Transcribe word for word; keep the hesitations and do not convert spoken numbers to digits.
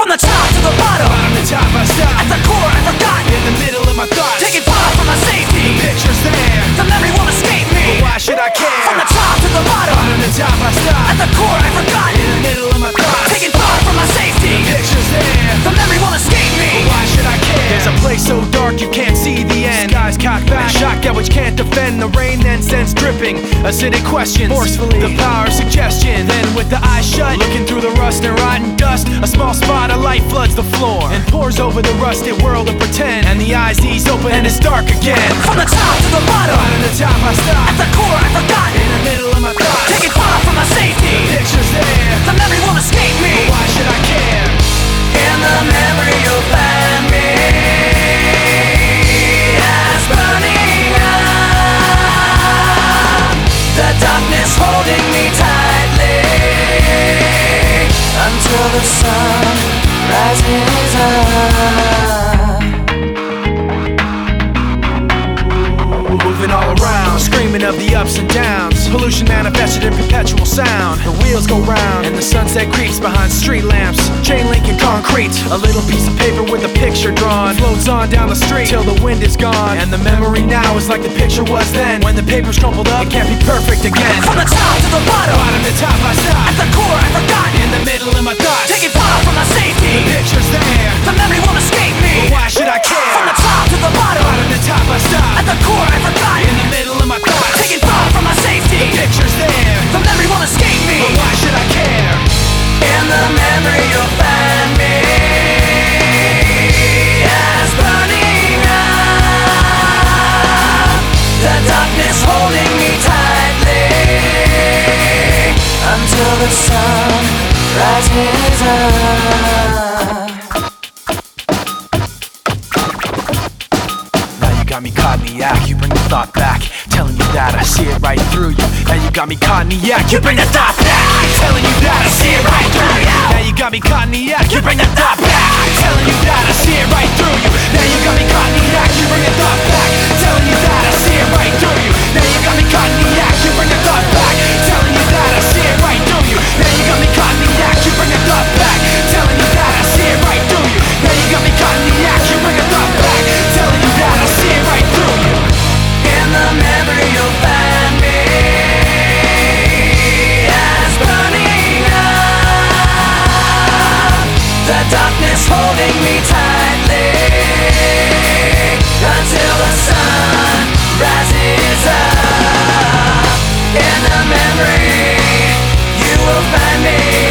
From the top to the bottom, bottom to top I stop. at the core I forgot. In the middle of my thoughts, Taking far from my safety, the picture's there, the memory won't escape me. but why should I care? From the top to the bottom, bottom to top I stop. at the core I forgot. In the middle of my thoughts, Taking far from my safety, the picture's there, the memory won't escape me. but why should I care? There's a place so dark you can't see the end. Skies cocked back, shock at which can't defend. The rain then sends dripping, acidic questions forcefully, the power of suggestion. Then with the eyes shut, looking through the rust and rotten dust, a small spot of light floods the floor and pours over the rusted world of pretend. And the eyes ease open and it's dark again. From the top to the bottom, bottom to top I stop. at the core I forgot. In the middle of my thoughts, Taking far from my safety, the picture's there, the memory won't escape but me. why should I care? In the memory you'll find me as burning up, the darkness holding me tightly until the sun rises up. Moving all around, screaming of the ups and downs. Pollution manifested in perpetual sound. The wheels go round and the sunset creeps behind street lamps. Chain link and concrete, a little piece of paper with a picture drawn floats on down the street till the wind is gone. And the memory now is like the picture was then. When the paper's crumpled up, it can't be perfect again. From the top to the bottom, bottom to top I stop. at the core I forgot. In the middle of my thoughts, Taking far from my the safety, picture's there, the memory won't escape me. but why should I care? From the top to the bottom, Bottom to top I stop. at the core I forgot. In the middle of my thoughts, Taking far from my the safety, picture's there, the memory won't escape me. but why should I care? In the memory you'll find me as burning up, the darkness holding me tightly until the sun rises up. Now you got me caught in the act, you bring the thought back, telling you that I see it right through you. Now you got me caught in the act, you bring the thought back, telling you that I see it right through you. Now you got me caught in the act, you bring the thought back, telling you that I see it right through you. Now you got me caught in the act, you bring the thought back, telling you that I see it right through you. Now you got me caught in the act, you bring the thought back, telling you that I see it right through you. Now you got me caught in the act, you bring the thought back, telling you that I see it right through you. Now you got me caught in the act, you bring the thought back, telling you that I see it right through you. In the memory you'll find me as burning up, the darkness holding me tightly until the sun rises up. In the memory you will find me